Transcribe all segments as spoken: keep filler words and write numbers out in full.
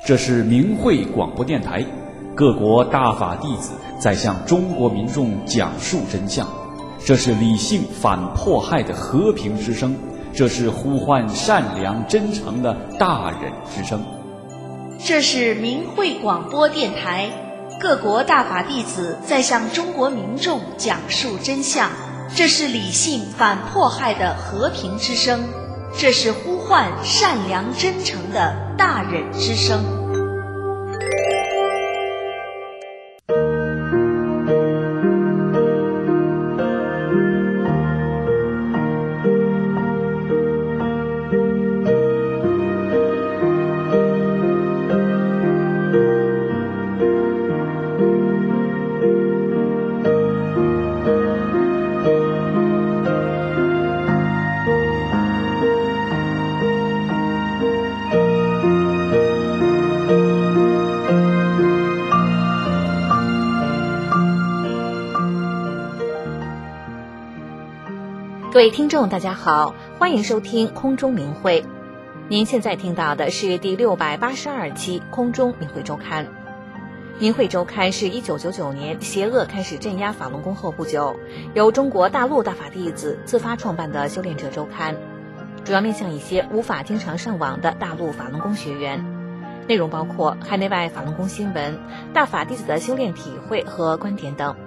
这是明慧广播电台，各国大法弟子在向中国民众讲述真相。这是理性反迫害的和平之声，这是呼唤善良真诚的大忍之声。 这是明慧广播电台，各国大法弟子在向中国民众讲述真相。这是理性反迫害的和平之声，这是呼唤善良真诚的大忍之声。 各位听众大家好，欢迎收听空中明慧。您现在听到的是第六百八十二期空中明慧周刊。明慧周刊是一九九九年邪恶开始镇压法轮功后不久，由中国大陆大法弟子自发创办的修炼者周刊，主要面向一些无法经常上网的大陆法轮功学员。内容包括海内外法轮功新闻、大法弟子的修炼体会和观点等。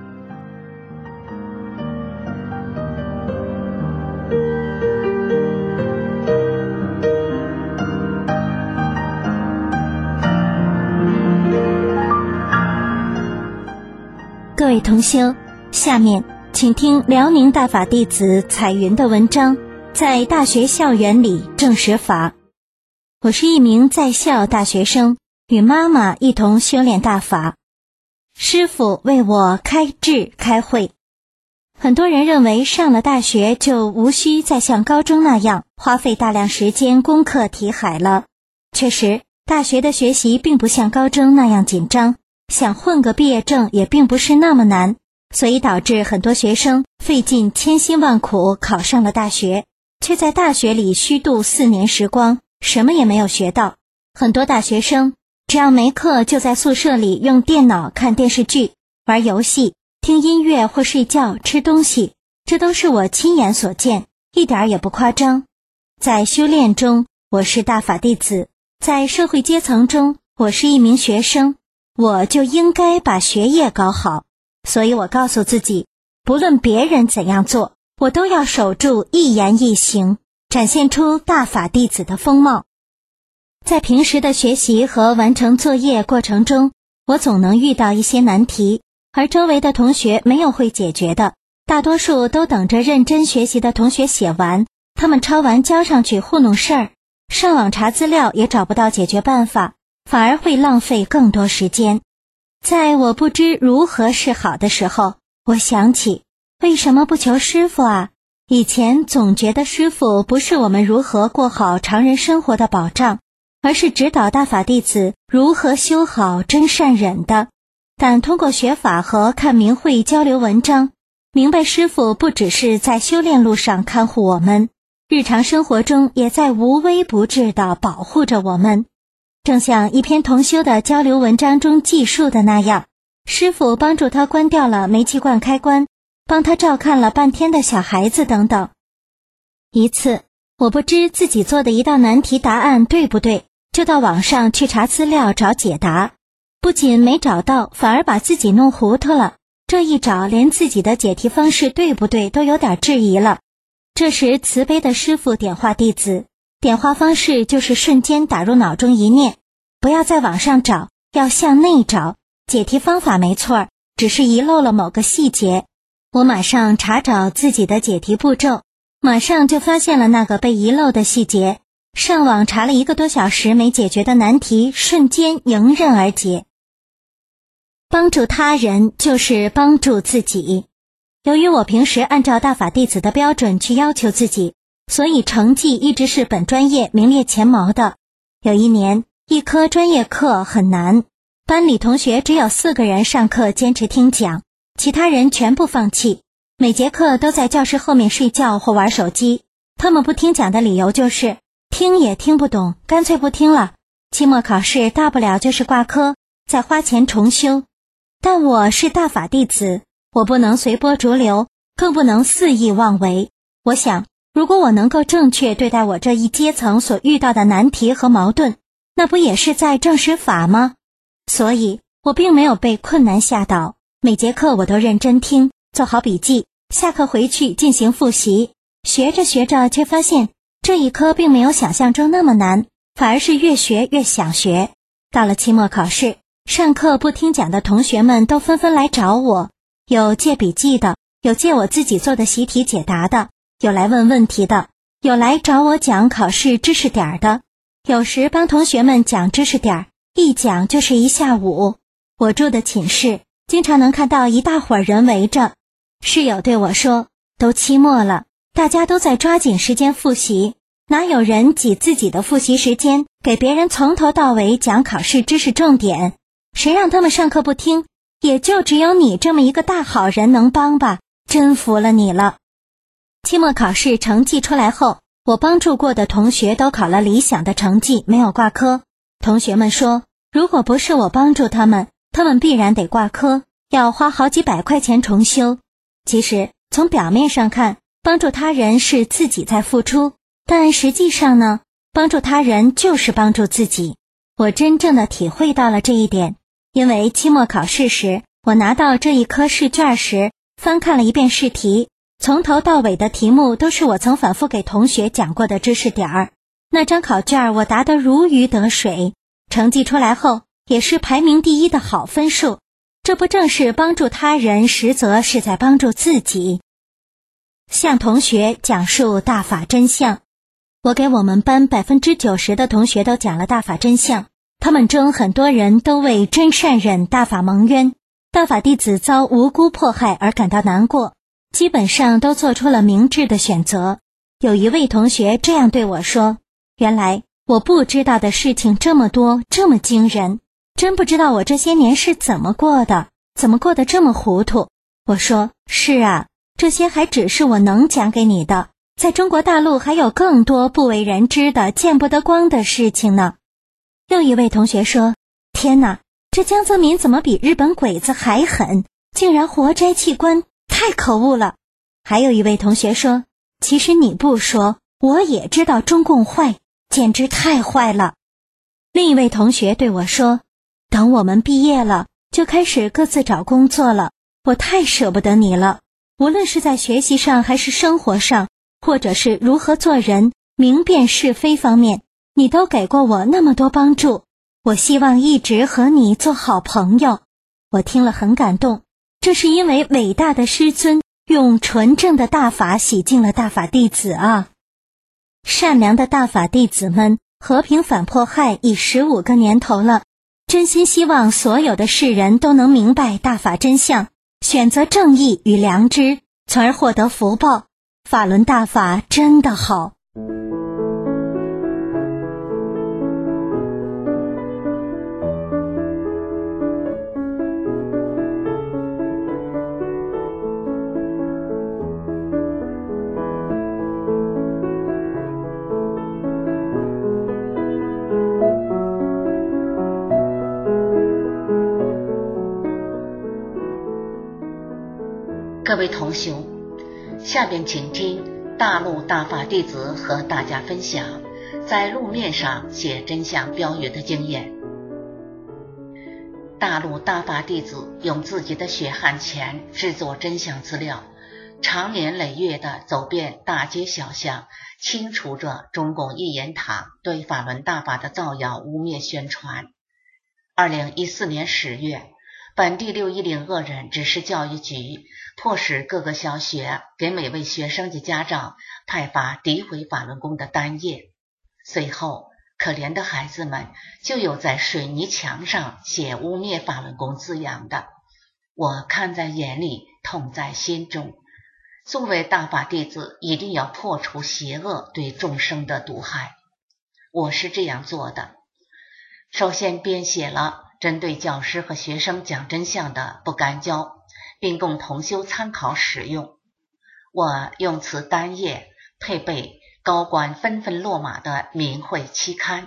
各位同修，下面请听辽宁大法弟子彩云的文章，在大学校园里正实法。我是一名在校大学生，与妈妈一同修炼大法。师父为我开智开慧。很多人认为上了大学就无需再像高中那样花费大量时间攻克题海了。确实，大学的学习并不像高中那样紧张，想混个毕业证也并不是那么难，所以导致很多学生费尽千辛万苦考上了大学，却在大学里虚度四年时光，什么也没有学到。很多大学生只要没课就在宿舍里用电脑看电视剧、玩游戏、听音乐或睡觉、吃东西，这都是我亲眼所见，一点也不夸张。在修炼中，我是大法弟子；在社会阶层中，我是一名学生。我就应该把学业搞好，所以我告诉自己，不论别人怎样做，我都要守住一言一行，展现出大法弟子的风貌。在平时的学习和完成作业过程中，我总能遇到一些难题，而周围的同学没有会解决的，大多数都等着认真学习的同学写完，他们抄完交上去糊弄事儿，上网查资料也找不到解决办法，反而会浪费更多时间。在我不知如何是好的时候，我想起，为什么不求师父啊？以前总觉得师父不是我们如何过好常人生活的保障，而是指导大法弟子如何修好真善忍的。但通过学法和看明慧交流文章，明白师父不只是在修炼路上看护我们，日常生活中也在无微不至地保护着我们。正像一篇同修的交流文章中记述的那样，师父帮助他关掉了煤气罐开关，帮他照看了半天的小孩子等等。一次，我不知自己做的一道难题答案对不对，就到网上去查资料找解答，不仅没找到，反而把自己弄糊涂了。这一找，连自己的解题方式对不对都有点质疑了。这时慈悲的师父点化弟子，点化方式就是瞬间打入脑中一念，不要在网上找，要向内找。解题方法没错，只是遗漏了某个细节。我马上查找自己的解题步骤，马上就发现了那个被遗漏的细节。上网查了一个多小时没解决的难题，瞬间迎刃而解。帮助他人就是帮助自己。由于我平时按照大法弟子的标准去要求自己，所以成绩一直是本专业名列前茅的。有一年，一科专业课很难，班里同学只有四个人上课坚持听讲，其他人全部放弃，每节课都在教室后面睡觉或玩手机。他们不听讲的理由就是听也听不懂，干脆不听了。 期末考试大不了就是挂科，再花钱重修。但我是大法弟子，我不能随波逐流，更不能肆意妄为。我想，如果我能够正确对待我这一阶层所遇到的难题和矛盾，那不也是在证实法吗？所以我并没有被困难吓倒，每节课我都认真听，做好笔记，下课回去进行复习。学着学着却发现这一科并没有想象中那么难，反而是越学越想学。到了期末考试，上课不听讲的同学们都纷纷来找我，有借笔记的，有借我自己做的习题解答的，有来问问题的，有来找我讲考试知识点的。有时帮同学们讲知识点，一讲就是一下午。我住的寝室经常能看到一大伙人围着。室友对我说，都期末了，大家都在抓紧时间复习，哪有人挤自己的复习时间给别人从头到尾讲考试知识重点？谁让他们上课不听？也就只有你这么一个大好人能帮吧，真服了你了。期末考试成绩出来后，我帮助过的同学都考了理想的成绩，没有挂科。同学们说，如果不是我帮助他们，他们必然得挂科，要花好几百块钱重修。其实从表面上看，帮助他人是自己在付出，但实际上呢，帮助他人就是帮助自己。我真正的体会到了这一点，因为期末考试时，我拿到这一科试卷时，翻看了一遍试题，从头到尾的题目都是我曾反复给同学讲过的知识点儿。那张考卷我答得如鱼得水，成绩出来后也是排名第一的好分数。这不正是帮助他人，实则是在帮助自己。向同学讲述大法真相。我给我们班 百分之九十 的同学都讲了大法真相，他们中很多人都为真善忍大法蒙冤，大法弟子遭无辜迫害而感到难过，基本上都做出了明智的选择。有一位同学这样对我说，原来我不知道的事情这么多，这么惊人，真不知道我这些年是怎么过的，怎么过得这么糊涂。我说，是啊，这些还只是我能讲给你的，在中国大陆还有更多不为人知的见不得光的事情呢。又一位同学说，天哪，这江泽民怎么比日本鬼子还狠，竟然活摘器官，太可恶了。还有一位同学说，其实你不说，我也知道中共坏，简直太坏了。另一位同学对我说，等我们毕业了，就开始各自找工作了，我太舍不得你了，无论是在学习上还是生活上，或者是如何做人、明辨是非方面，你都给过我那么多帮助，我希望一直和你做好朋友。我听了很感动，这是因为伟大的师尊用纯正的大法洗净了大法弟子啊！善良的大法弟子们，和平反迫害已十五个年头了，真心希望所有的世人都能明白大法真相，选择正义与良知，从而获得福报。法轮大法真的好。 各位同修，下边请听大陆大法弟子和大家分享在路面上写真相标语的经验。大陆大法弟子用自己的血汗钱制作真相资料，长年累月地走遍大街小巷，清除着中共一言堂对法轮大法的造谣污蔑宣传。二零一四年十月，本地六一零恶人指示教育局迫使各个小学给每位学生及家长派发诋毁法轮功的单页。随后，可怜的孩子们就有在水泥墙上写污蔑法轮功字样的。我看在眼里，痛在心中。作为大法弟子，一定要破除邪恶对众生的毒害。我是这样做的：首先编写了针对教师和学生讲真相的不干胶，并供同修参考使用。我用此单页配备高官纷纷落马的名讳期刊，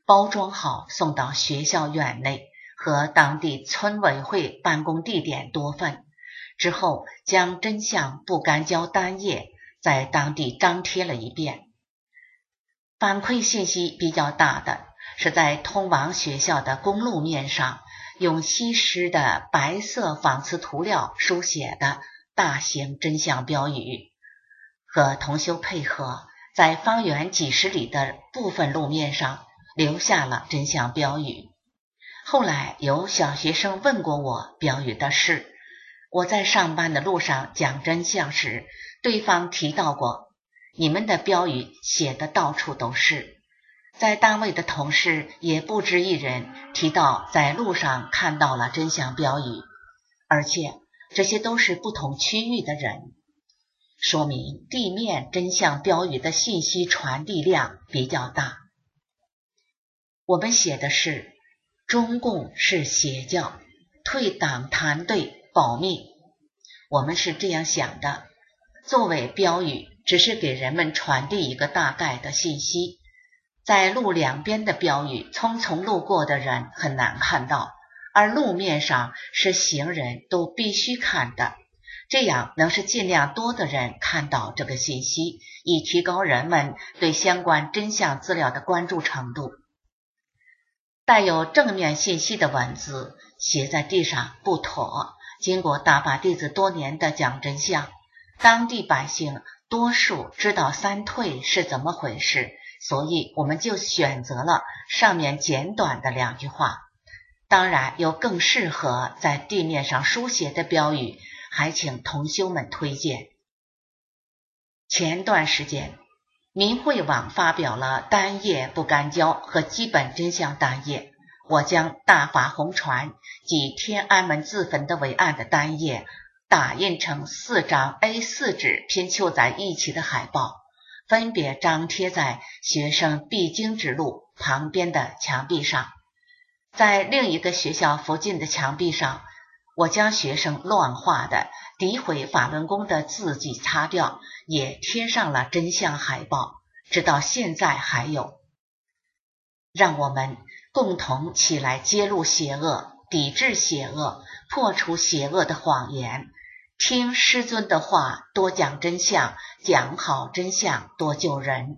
包装好送到学校院内和当地村委会办公地点多份，之后将真相不干胶单页在当地张贴了一遍。反馈信息比较大的是在通往学校的公路面上用稀释的白色仿瓷涂料书写的大型真相标语，和同修配合，在方圆几十里的部分路面上留下了真相标语。后来有小学生问过我标语的事，我在上班的路上讲真相时，对方提到过，你们的标语写的到处都是。在单位的同事也不止一人提到在路上看到了真相标语，而且这些都是不同区域的人，说明地面真相标语的信息传递量比较大。我们写的是中共是邪教，退党团队保密。我们是这样想的，作为标语只是给人们传递一个大概的信息，在路两边的标语匆匆路过的人很难看到，而路面上是行人都必须看的，这样能使尽量多的人看到这个信息，以提高人们对相关真相资料的关注程度。带有正面信息的文字写在地上不妥，经过大法弟子多年的讲真相，当地百姓多数知道三退是怎么回事，所以我们就选择了上面简短的两句话。当然有更适合在地面上书写的标语，还请同修们推荐。前段时间民会网发表了单页不干胶和基本真相单页，我将大法红传及天安门自焚的伟案的单页打印成四张 A 四 纸拼凑在一起的海报，分别张贴在学生必经之路旁边的墙壁上。在另一个学校附近的墙壁上，我将学生乱画的诋毁法轮功的字迹擦掉，也贴上了真相海报，直到现在还有。让我们共同起来揭露邪恶，抵制邪恶，破除邪恶的谎言，听师尊的话，多讲真相，讲好真相，多救人。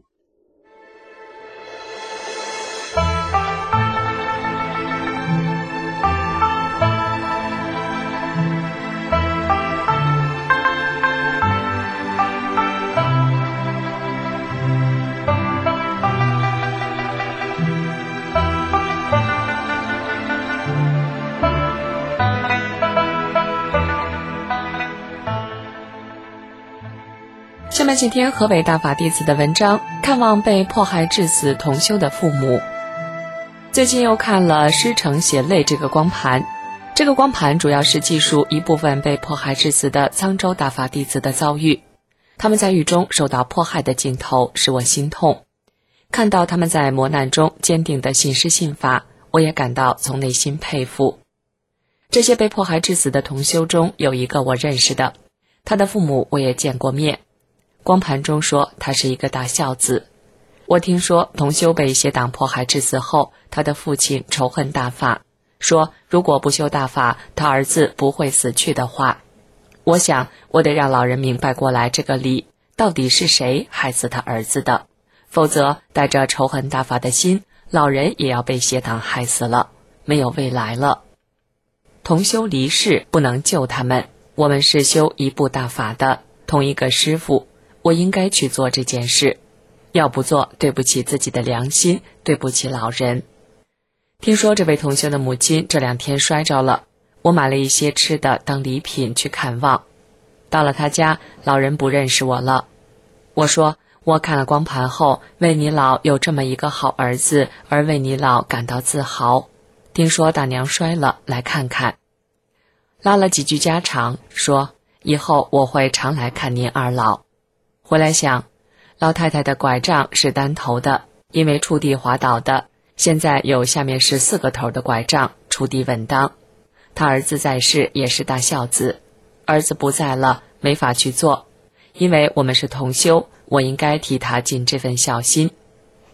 下面请听河北大法弟子的文章，看望被迫害致死同修的父母。最近又看了师承血泪这个光盘，这个光盘主要是记述一部分被迫害致死的沧州大法弟子的遭遇，他们在狱中受到迫害的镜头使我心痛，看到他们在磨难中坚定的信师信法，我也感到从内心佩服。这些被迫害致死的同修中有一个我认识的，他的父母我也见过面，光盘中说他是一个大孝子。我听说同修被邪党迫害致死后，他的父亲仇恨大法，说如果不修大法，他儿子不会死去的话。我想我得让老人明白过来这个理，到底是谁害死他儿子的，否则带着仇恨大法的心，老人也要被邪党害死了，没有未来了。同修离世不能救他们，我们是修一部大法的，同一个师父，我应该去做这件事，要不做对不起自己的良心，对不起老人。听说这位同修的母亲这两天摔着了，我买了一些吃的当礼品去看望。到了他家，老人不认识我了。我说我看了光盘后，为你老有这么一个好儿子而为你老感到自豪，听说大娘摔了，来看看。拉了几句家常，说以后我会常来看您二老。回来想，老太太的拐杖是单头的，因为触地滑倒的，现在有下面是四个头的拐杖，触地稳当。他儿子在世也是大孝子，儿子不在了，没法去做，因为我们是同修，我应该替他尽这份孝心。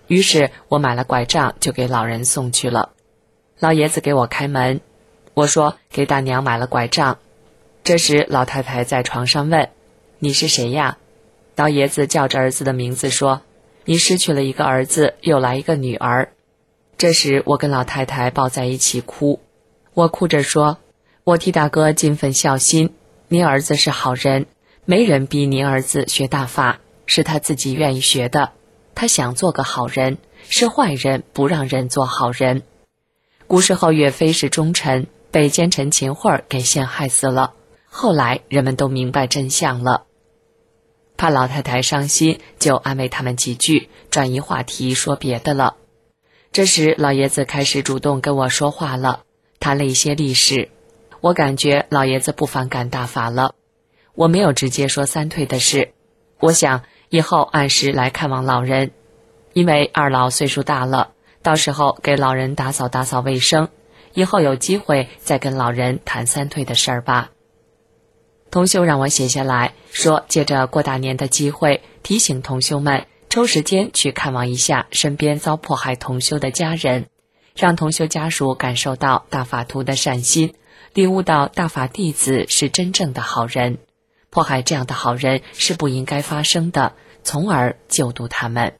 于是我买了拐杖就给老人送去了。老爷子给我开门，我说给大娘买了拐杖。这时老太太在床上问，你是谁呀？老爷子叫着儿子的名字说，你失去了一个儿子，又来一个女儿。这时我跟老太太抱在一起哭，我哭着说，我替大哥尽份孝心，您儿子是好人，没人逼您儿子学大法，是他自己愿意学的，他想做个好人，是坏人不让人做好人。古时候岳飞是忠臣，被奸臣秦桧给陷害死了，后来人们都明白真相了。怕老太太伤心，就安慰他们几句，转移话题说别的了。这时老爷子开始主动跟我说话了，谈了一些历史。我感觉老爷子不反感大法了。我没有直接说三退的事，我想以后按时来看望老人，因为二老岁数大了，到时候给老人打扫打扫卫生，以后有机会再跟老人谈三退的事儿吧。同修让我写下来，说借着过大年的机会，提醒同修们抽时间去看望一下身边遭迫害同修的家人，让同修家属感受到大法徒的善心，领悟到大法弟子是真正的好人，迫害这样的好人是不应该发生的，从而救度他们。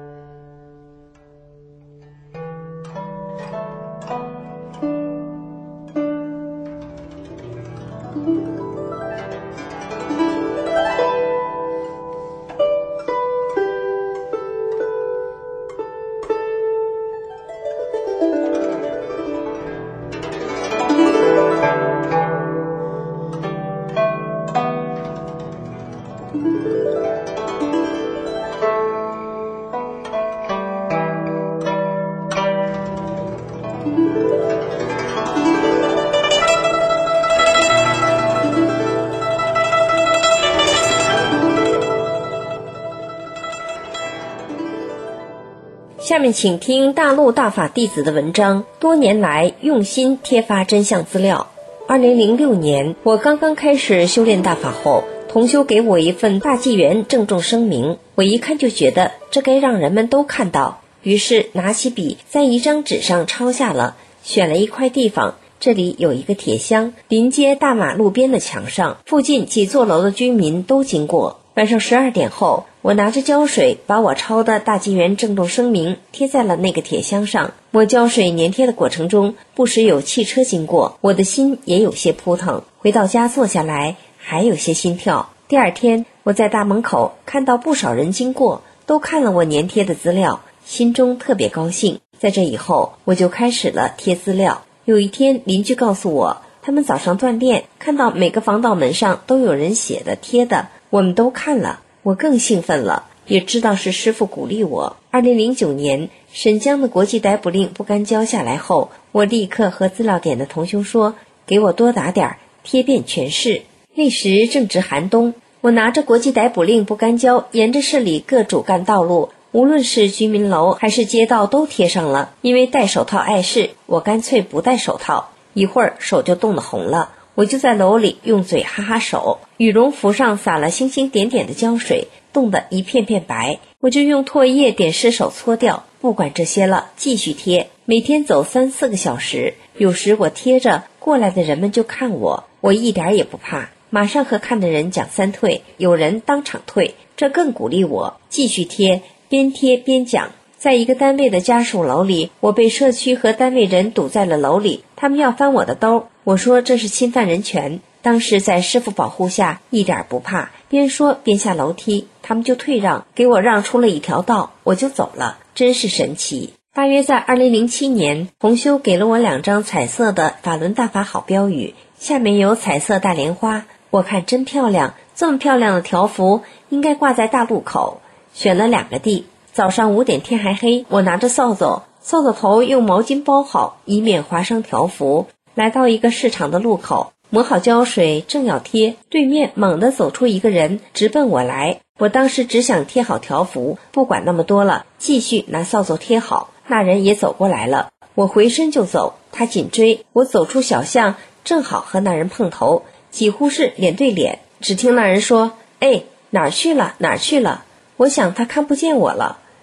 下面请听大陆大法弟子的文章，多年来用心贴发真相资料。二零零六年，我刚刚开始修炼大法后，同修给我一份大纪元郑重声明，我一看就觉得这该让人们都看到，于是拿起笔在一张纸上抄下了，选了一块地方，这里有一个铁箱，临街大马路边的墙上，附近几座楼的居民都经过。晚上十二点后，我拿着胶水把我抄的大纪元郑重声明贴在了那个铁箱上。摸胶水粘贴的过程中，不时有汽车经过，我的心也有些扑腾。回到家坐下来，还有些心跳。第二天，我在大门口看到不少人经过，都看了我粘贴的资料，心中特别高兴。在这以后，我就开始了贴资料。有一天，邻居告诉我，他们早上锻炼，看到每个防盗门上都有人写的贴的，我们都看了，我更兴奋了，也知道是师父鼓励我。二零零九年，沈江的国际逮捕令不干胶下来后，我立刻和资料点的同修说，给我多打点，贴遍全市。那时正值寒冬，我拿着国际逮捕令不干胶，沿着市里各主干道路，无论是居民楼还是街道都贴上了。因为戴手套碍事，我干脆不戴手套，一会儿手就冻得红了。我就在楼里用嘴哈哈手，羽绒服上洒了星星点点的胶水，冻得一片片白，我就用唾液点湿手搓掉。不管这些了，继续贴，每天走三四个小时。有时我贴着，过来的人们就看我，我一点也不怕，马上和看的人讲三退，有人当场退，这更鼓励我继续贴，边贴边讲。在一个单位的家属楼里，我被社区和单位人堵在了楼里，他们要翻我的兜，我说这是侵犯人权。当时在师父保护下，一点不怕，边说边下楼梯，他们就退让，给我让出了一条道，我就走了，真是神奇。大约在二零零七年，同修给了我两张彩色的法轮大法好标语，下面有彩色大莲花，我看真漂亮，这么漂亮的条幅应该挂在大路口。选了两个地，早上五点天还黑，我拿着扫帚，扫帚头用毛巾包好，以免划伤条幅。来到一个市场的路口，抹好胶水正要贴，对面猛地走出一个人，直奔我来。我当时只想贴好条幅，不管那么多了，继续拿扫帚贴好。那人也走过来了，我回身就走，他紧追。我走出小巷，正好和那人碰头，几乎是脸对脸。只听那人说，哎，哪儿去了哪儿去了。我想他看不见我了，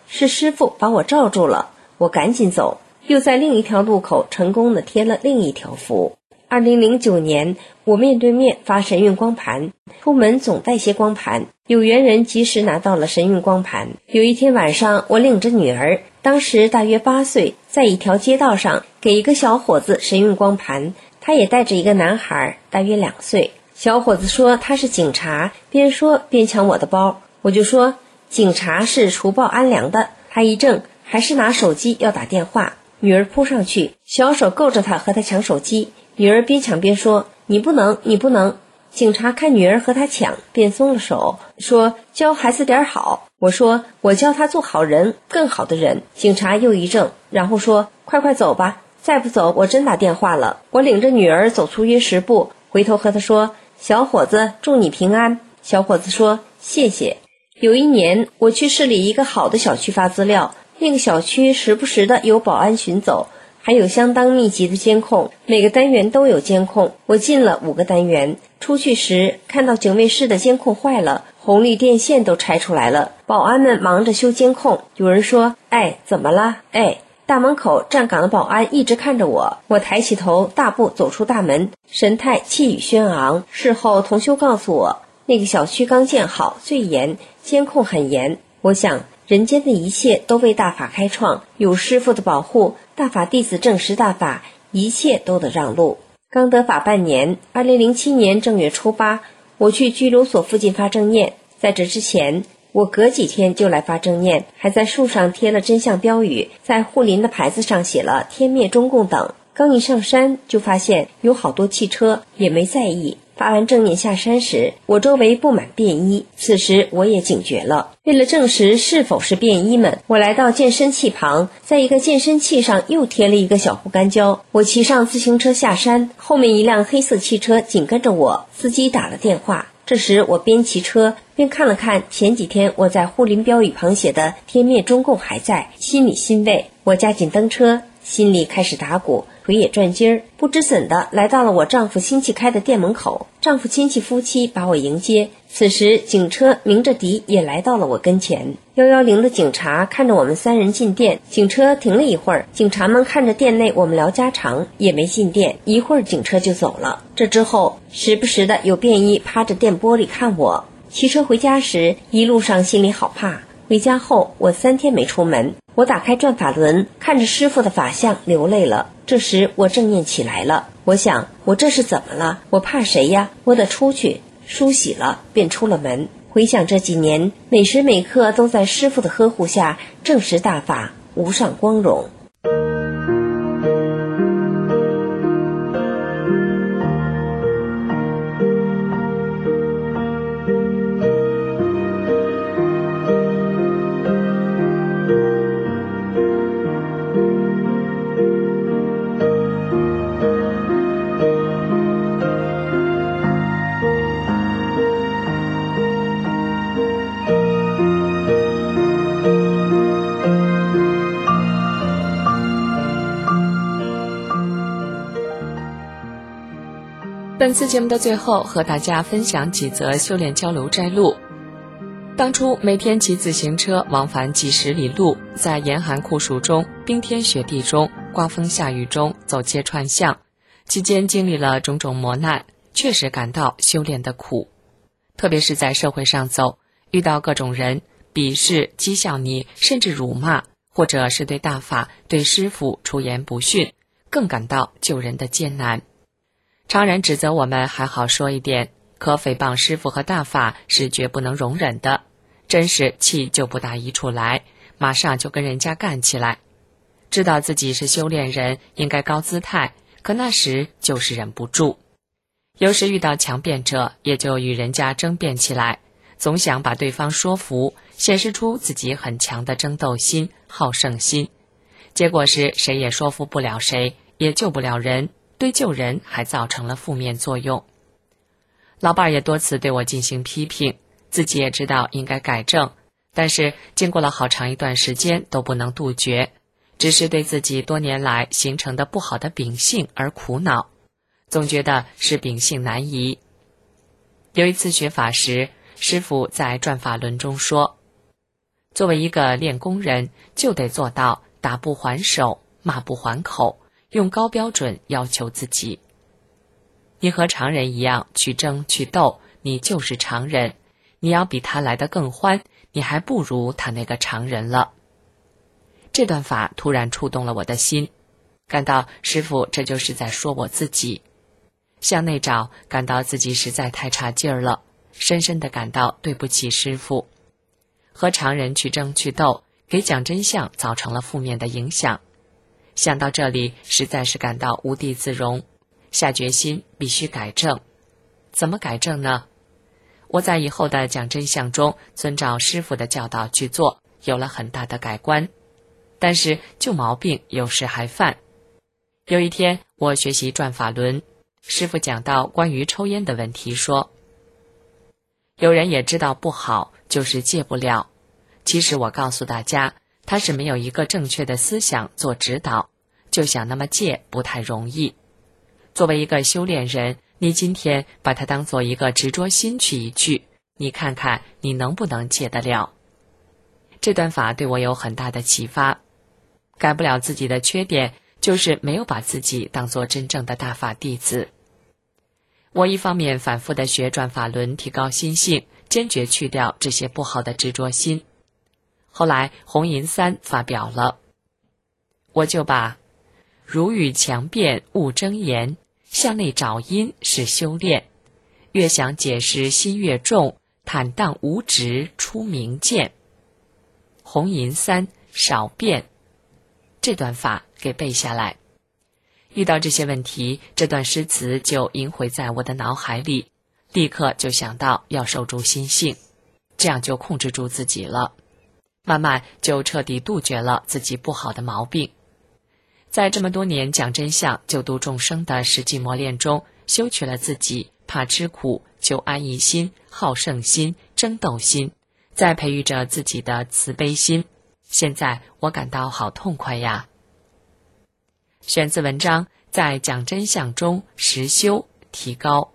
是师父把我罩住了，我赶紧走，又在另一条路口成功的贴了另一条符。二零零九年，我面对面发神韵光盘，出门总带些光盘，有缘人及时拿到了神韵光盘。有一天晚上，我领着女儿，当时大约八岁，在一条街道上给一个小伙子神韵光盘，他也带着一个男孩，大约两岁。小伙子说他是警察，边说边抢我的包，我就说警察是除暴安良的。他一怔，还是拿手机要打电话。女儿扑上去，小手够着他和他抢手机。女儿边抢边说你不能你不能。警察看女儿和他抢，便松了手，说教孩子点好。我说我教他做好人，更好的人。警察又一怔，然后说快快走吧，再不走我真打电话了。我领着女儿走出约十步，回头和他说小伙子祝你平安。小伙子说谢谢。有一年我去市里一个好的小区发资料，那个小区时不时的有保安巡走，还有相当密集的监控，每个单元都有监控。我进了五个单元，出去时看到警卫室的监控坏了，红绿电线都拆出来了，保安们忙着修监控。有人说哎怎么了？哎，大门口站岗的保安一直看着我，我抬起头大步走出大门，神态气宇轩昂。事后同修告诉我，那个小区刚建好，最严，监控很严。我想人间的一切都为大法开创，有师父的保护，大法弟子证实大法，一切都得让路。刚得法半年，二零零七年正月初八，我去拘留所附近发正念。在这之前，我隔几天就来发正念，还在树上贴了真相标语，在护林的牌子上写了天灭中共等。刚一上山就发现有好多汽车，也没在意。发完正念下山时，我周围布满便衣，此时我也警觉了。为了证实是否是便衣们，我来到健身器旁，在一个健身器上又贴了一个小护肝胶。我骑上自行车下山，后面一辆黑色汽车紧跟着我，司机打了电话。这时我边骑车边看了看前几天我在护林标语旁写的天灭中共还在，心里欣慰。我加紧蹬车，心里开始打鼓，腿也转筋儿，不知怎的来到了我丈夫亲戚开的店门口。丈夫亲戚夫妻把我迎接，此时警车鸣着笛也来到了我跟前。一一零的警察看着我们三人进店，警车停了一会儿，警察们看着店内我们聊家常，也没进店，一会儿警车就走了。这之后时不时的有便衣趴着店玻璃看我。骑车回家时，一路上心里好怕。回家后我三天没出门，我打开转法轮，看着师父的法相流泪了。这时我正念起来了，我想我这是怎么了？我怕谁呀？我得出去。梳洗了便出了门，回想这几年每时每刻都在师父的呵护下证实大法无上光荣。 本次节目的最后，和大家分享几则修炼交流摘录。当初每天骑自行车往返几十里路，在严寒酷暑中、冰天雪地中、刮风下雨中走街串巷，期间经历了种种磨难，确实感到修炼的苦。特别是在社会上走，遇到各种人鄙视、讥笑你，甚至辱骂，或者是对大法、对师父出言不逊，更感到救人的艰难。常人指责我们还好说一点，可诽谤师父和大法是绝不能容忍的，真是气就不打一处来，马上就跟人家干起来。知道自己是修炼人，应该高姿态，可那时就是忍不住。有时遇到强辩者，也就与人家争辩起来，总想把对方说服，显示出自己很强的争斗心、好胜心。结果是谁也说服不了谁，也救不了人，对救人还造成了负面作用。老伴儿也多次对我进行批评，自己也知道应该改正，但是经过了好长一段时间都不能杜绝，只是对自己多年来形成的不好的秉性而苦恼，总觉得是秉性难移。有一次学法时，师父在转法轮中说， 作为一个练功人，就得做到打不还手，骂不还口，用高标准要求自己。你和常人一样去争去斗，你就是常人，你要比他来得更欢，你还不如他那个常人了。这段法突然触动了我的心，感到师父这就是在说我自己。向内找，感到自己实在太差劲儿了，深深地感到对不起师父。和常人去争去斗，给讲真相造成了负面的影响。想到这里，实在是感到无地自容，下决心必须改正。怎么改正呢？我在以后的讲真相中遵照师父的教导去做，有了很大的改观。但是旧毛病有时还犯。有一天我学习转法轮，师父讲到关于抽烟的问题，说有人也知道不好，就是戒不了。其实我告诉大家，他是没有一个正确的思想做指导，就想那么戒不太容易。作为一个修炼人，你今天把它当做一个执着心去一句，你看看你能不能戒得了。这段法对我有很大的启发。改不了自己的缺点，就是没有把自己当作真正的大法弟子。我一方面反复地学转法轮，提高心性，坚决去掉这些不好的执着心。后来红银三发表了，我就把如遇强辩勿争言，向内找因是修炼，越想解释心越重，坦荡无执出明见。红银三少辩，这段法给背下来。遇到这些问题，这段诗词就萦回在我的脑海里，立刻就想到要守住心性，这样就控制住自己了，慢慢就彻底杜绝了自己不好的毛病。在这么多年讲真相、救度众生的实际磨练中，修取了自己怕吃苦、求安逸心、好胜心、争斗心，在培育着自己的慈悲心。现在我感到好痛快呀。选自文章《在讲真相中实修提高》。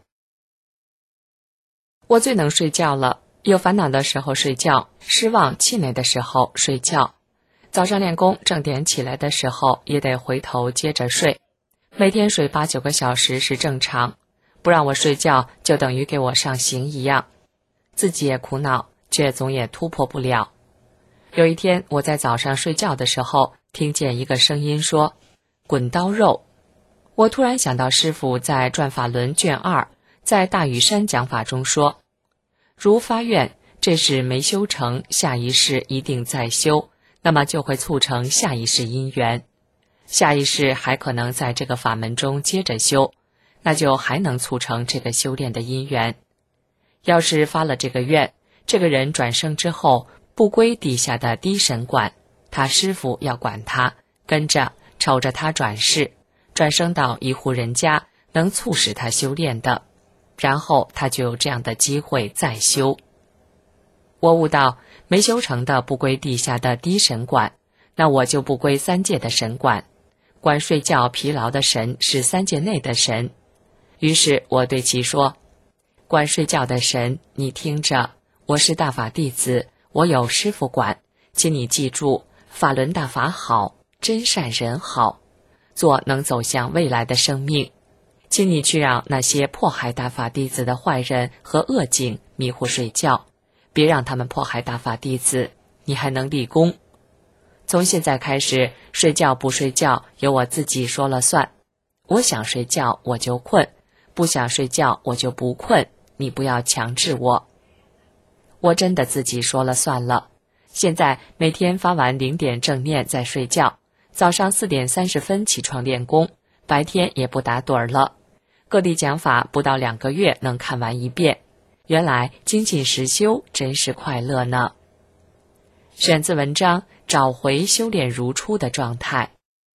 我最能睡觉了，有烦恼的时候睡觉，失望气馁的时候睡觉，早上练功正点起来的时候也得回头接着睡。每天睡八九个小时是正常，不让我睡觉就等于给我上刑一样。自己也苦恼，却总也突破不了。有一天我在早上睡觉的时候，听见一个声音说滚刀肉。我突然想到师父在转法轮卷二在大屿山讲法中说，如发愿这事没修成，下一世一定再修，那么就会促成下一世因缘，下一世还可能在这个法门中接着修，那就还能促成这个修炼的因缘。要是发了这个愿，这个人转生之后不归地下的低神管，他师父要管他，跟着瞅着他转世，转生到一户人家，能促使他修炼的，然后他就有这样的机会再修。我悟到没修成的不归地下的低神管，那我就不归三界的神管，管睡觉疲劳的神是三界内的神。于是我对其说，管睡觉的神，你听着，我是大法弟子，我有师父管，请你记住，法轮大法好，真善人好，做能走向未来的生命，请你去让那些迫害大法弟子的坏人和恶境迷糊睡觉，别让他们迫害大法弟子，你还能立功。从现在开始，睡觉不睡觉由我自己说了算，我想睡觉我就困，不想睡觉我就不困，你不要强制我。我真的自己说了算了。现在每天发完零点正念再睡觉，早上四点三十分起床练功，白天也不打盹儿了。各地讲法不到两个月能看完一遍，原来精进实修真是快乐呢。选自文章《找回修炼如初的状态》。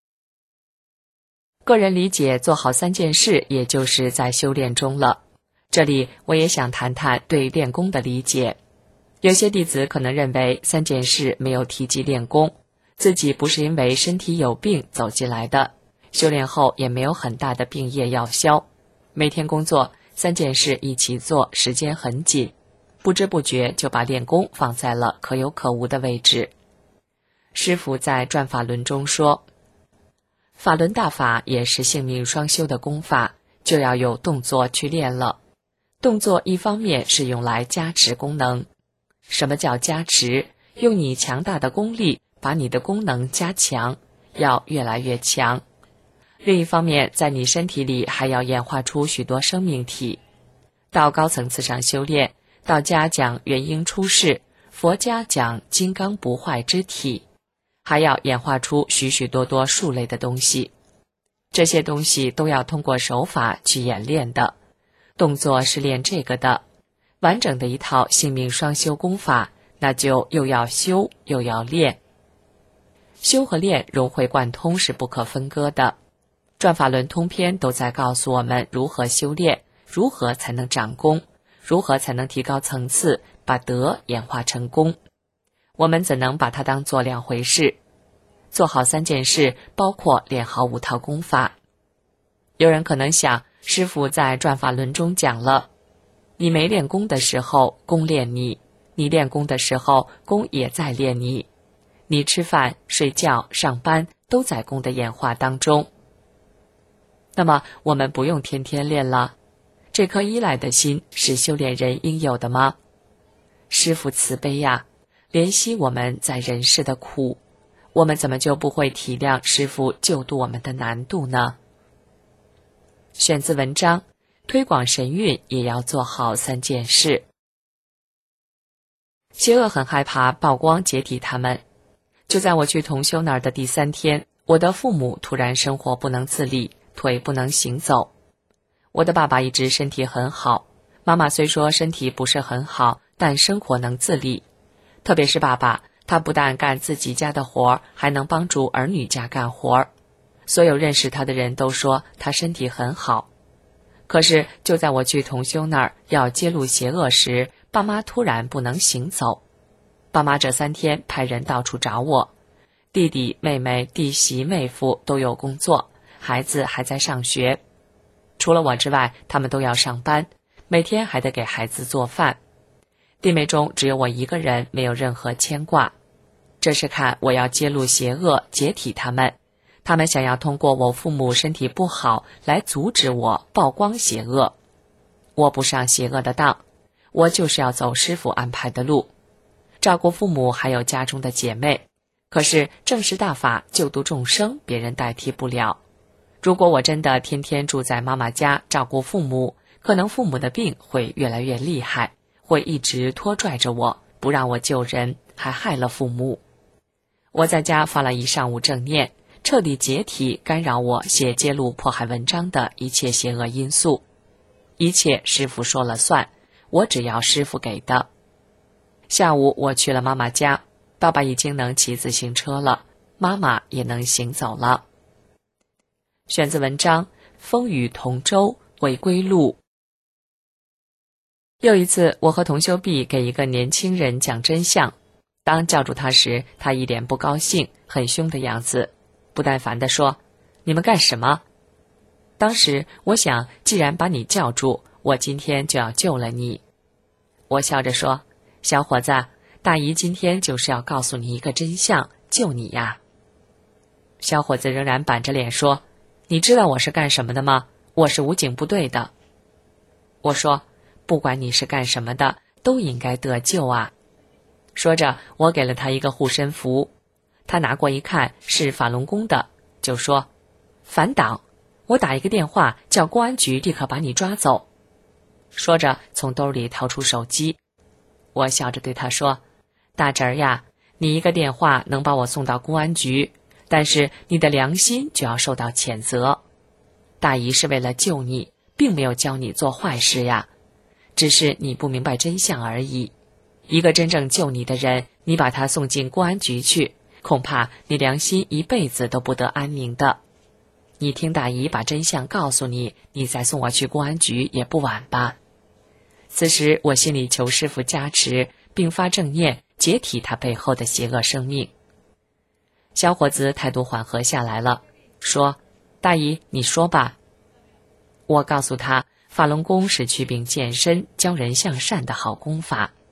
个人理解，做好三件事也就是在修炼中了。这里我也想谈谈对练功的理解。有些弟子可能认为三件事没有提及练功，自己不是因为身体有病走进来的，修炼后也没有很大的病业要消，每天工作三件事一起做，时间很紧， 不知不觉就把练功放在了可有可无的位置。师父在转法轮中说，法轮大法也是性命双修的功法，就要有动作去练了。动作一方面是用来加持功能。什么叫加持？用你强大的功力把你的功能加强，要越来越强。另一方面，在你身体里还要演化出许多生命体。到高层次上修炼，道家讲元婴出世，佛家讲金刚不坏之体，还要演化出许许多多数类的东西。这些东西都要通过手法去演练的。动作是练这个的，完整的一套性命双修功法，那就又要修又要练。修和练融会贯通，是不可分割的。转法轮通篇都在告诉我们如何修炼，如何才能长功，如何才能提高层次，把德演化成功。我们怎能把它当作两回事？做好三件事，包括练好五套功法。有人可能想，师父在转法轮中讲了，你没练功的时候，功练你；你练功的时候，功也在练你。你吃饭、睡觉、上班，都在功的演化当中。那么，我们不用天天练了。这颗依赖的心是修炼人应有的吗？师父慈悲呀，怜惜我们在人世的苦，我们怎么就不会体谅师父救度我们的难度呢？选自文章，推广神韵也要做好三件事。邪恶很害怕曝光解体他们。就在我去同修那儿的第三天，我的父母突然生活不能自理，腿不能行走。我的爸爸一直身体很好，妈妈虽说身体不是很好，但生活能自理。特别是爸爸，他不但干自己家的活，还能帮助儿女家干活。所有认识他的人都说他身体很好。可是就在我去同修那儿要揭露邪恶时，爸妈突然不能行走。爸妈这三天派人到处找我，弟弟、妹妹、弟媳、妹夫都有工作，孩子还在上学。除了我之外，他们都要上班，每天还得给孩子做饭。弟妹中只有我一个人没有任何牵挂。这是看我要揭露邪恶，解体他们。他们想要通过我父母身体不好来阻止我曝光邪恶。我不上邪恶的当，我就是要走师父安排的路，照顾父母还有家中的姐妹。可是正是大法救度众生，别人代替不了。如果我真的天天住在妈妈家照顾父母，可能父母的病会越来越厉害，会一直拖拽着我，不让我救人，还害了父母。我在家发了一上午正念，彻底解体干扰我写揭露迫害文章的一切邪恶因素。一切师父说了算，我只要师父给的。下午我去了妈妈家，爸爸已经能骑自行车了，妈妈也能行走了。选自文章《风雨同舟为归路》。又一次，我和同修毕给一个年轻人讲真相，当叫住他时，他一脸不高兴，很凶的样子，不耐烦地说：“你们干什么？”当时我想，既然把你叫住，我今天就要救了你。我笑着说：“小伙子，大姨今天就是要告诉你一个真相，救你呀。”小伙子仍然板着脸说：“你知道我是干什么的吗？我是武警部队的。”我说：“不管你是干什么的，都应该得救啊。”说着，我给了他一个护身符。他拿过一看，是法轮功的，就说：“反党！我打一个电话，叫公安局立刻把你抓走。”说着，从兜里掏出手机。我笑着对他说：“大侄儿呀，你一个电话能把我送到公安局，但是你的良心就要受到谴责。大姨是为了救你，并没有教你做坏事呀，只是你不明白真相而已。一个真正救你的人，你把他送进公安局去，恐怕你良心一辈子都不得安宁的。你听大姨把真相告诉你，你再送我去公安局也不晚吧。”此时我心里求师父加持，并发正念，解体他背后的邪恶生命。小伙子态度缓和下来了，说：“大姨，你说吧。”我告诉他，法轮功是祛病健身、教人向善的好功法，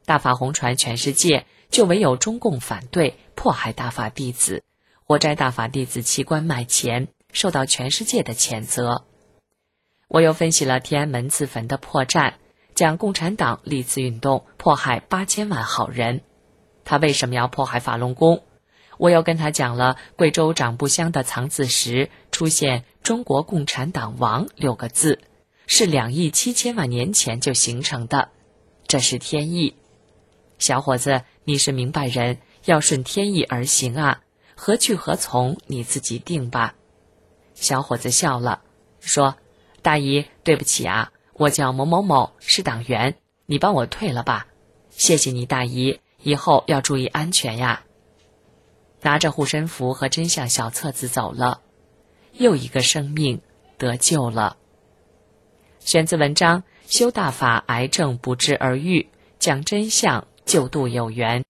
大法红传全世界，就唯有中共反对迫害大法弟子，活摘大法弟子器官卖钱，受到全世界的谴责。我又分析了天安门自焚的破绽，讲共产党历次运动迫害八千万好人，他为什么要迫害法轮功？我又跟他讲了贵州长布乡的藏字石出现中国共产党亡六个字，是两亿七千万年前就形成的，这是天意。小伙子，你是明白人，要顺天意而行啊，何去何从你自己定吧。小伙子笑了，说，大姨，对不起啊，我叫某某某，是党员，你帮我退了吧。谢谢你大姨，以后要注意安全呀。拿着护身符和真相小册子走了，又一个生命得救了。选自文章《修大法，癌症不治而愈，讲真相，救度有缘》。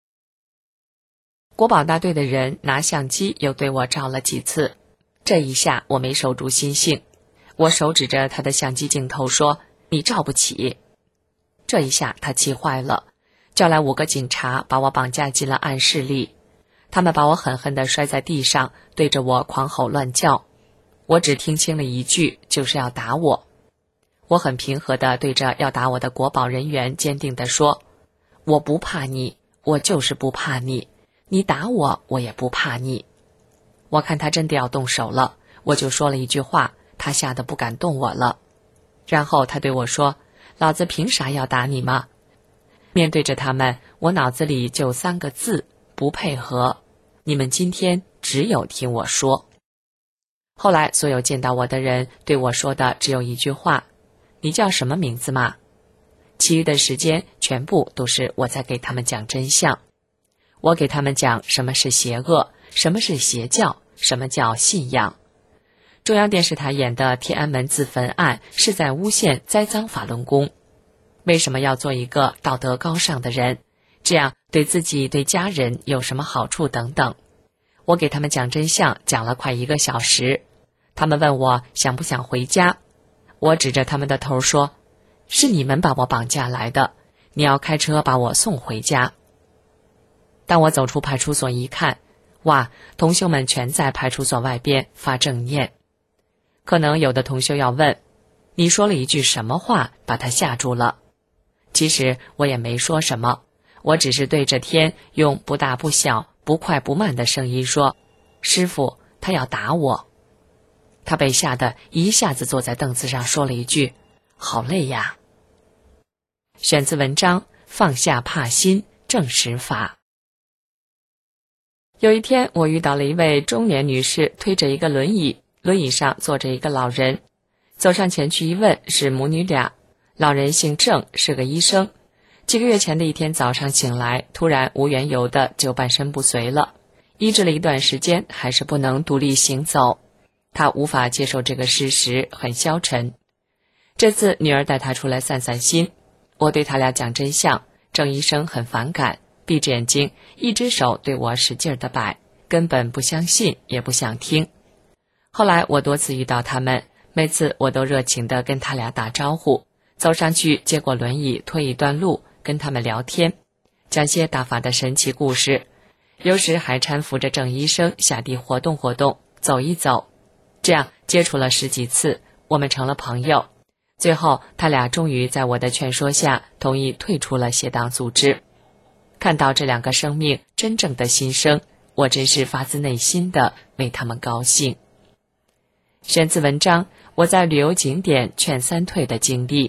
国保大队的人拿相机又对我照了几次，这一下我没守住心性，我手指着他的相机镜头说，你照不起。这一下他气坏了，叫来五个警察把我绑架进了暗室里，他们把我狠狠地摔在地上，对着我狂吼乱叫，我只听清了一句，就是要打我。我很平和地对着要打我的国保人员坚定地说，我不怕你，我就是不怕你，你打我我也不怕你。我看他真的要动手了，我就说了一句话，他吓得不敢动我了。然后他对我说，老子凭啥要打你吗？面对着他们，我脑子里就三个字，不配合。你们今天只有听我说。后来所有见到我的人对我说的只有一句话，你叫什么名字吗？其余的时间全部都是我在给他们讲真相。我给他们讲什么是邪恶，什么是邪教，什么叫信仰。中央电视台演的天安门自焚案是在诬陷栽赃法轮功。为什么要做一个道德高尚的人？这样对自己对家人有什么好处等等。我给他们讲真相，讲了快一个小时。他们问我想不想回家，我指着他们的头说，是你们把我绑架来的，你要开车把我送回家。当我走出派出所一看，哇，同修们全在派出所外边发正念。可能有的同修要问，你说了一句什么话把他吓住了？其实我也没说什么，我只是对着天用不大不小不快不慢的声音说，师父，他要打我。他被吓得一下子坐在凳子上，说了一句，好累呀。选自文章《放下怕心，正实法》。有一天我遇到了一位中年女士，推着一个轮椅，轮椅上坐着一个老人。走上前去一问，是母女俩。老人姓郑，是个医生。几个月前的一天早上醒来，突然无缘由的就半身不遂了，医治了一段时间，还是不能独立行走。他无法接受这个事实，很消沉。这次女儿带他出来散散心，我对他俩讲真相，郑医生很反感，闭着眼睛，一只手对我使劲地摆，根本不相信，也不想听。后来我多次遇到他们，每次我都热情地跟他俩打招呼，走上去接过轮椅推一段路，跟他们聊天，讲些大法的神奇故事，有时还搀扶着郑医生下地活动活动，走一走。这样接触了十几次，我们成了朋友。最后他俩终于在我的劝说下同意退出了邪党组织。看到这两个生命真正的心声，我真是发自内心的为他们高兴。选自文章《我在旅游景点劝三退的经历》。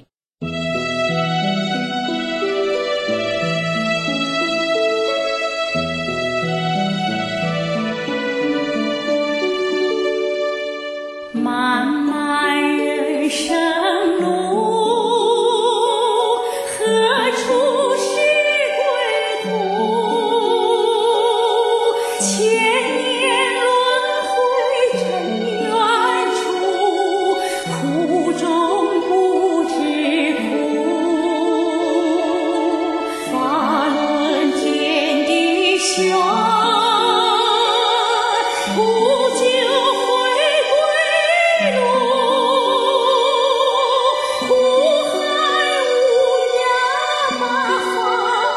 漫漫人生路，何处是归途？千年轮回真远处，苦中不知苦。法轮天地玄，不久苦海无涯，八方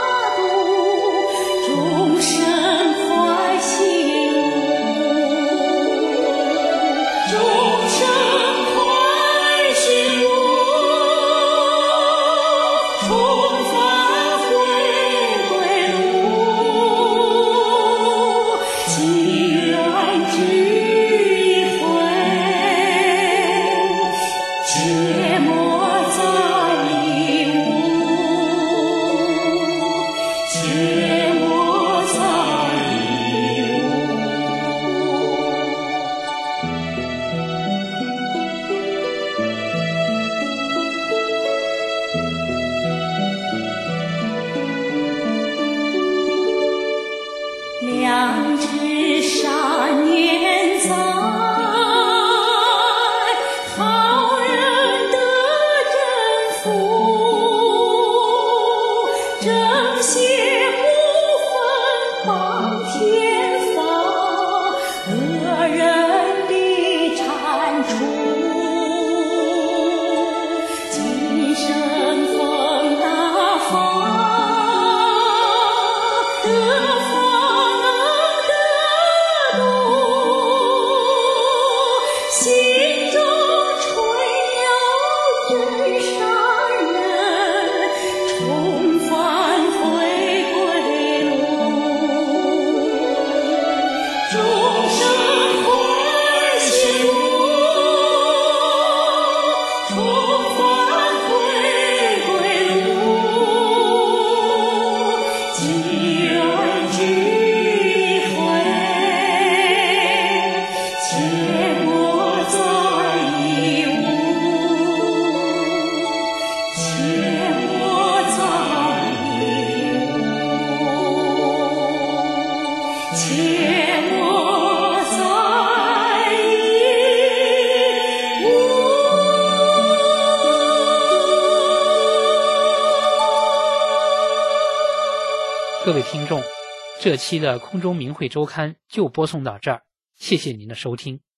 各位听众，这期的空中明慧周刊就播送到这儿，谢谢您的收听。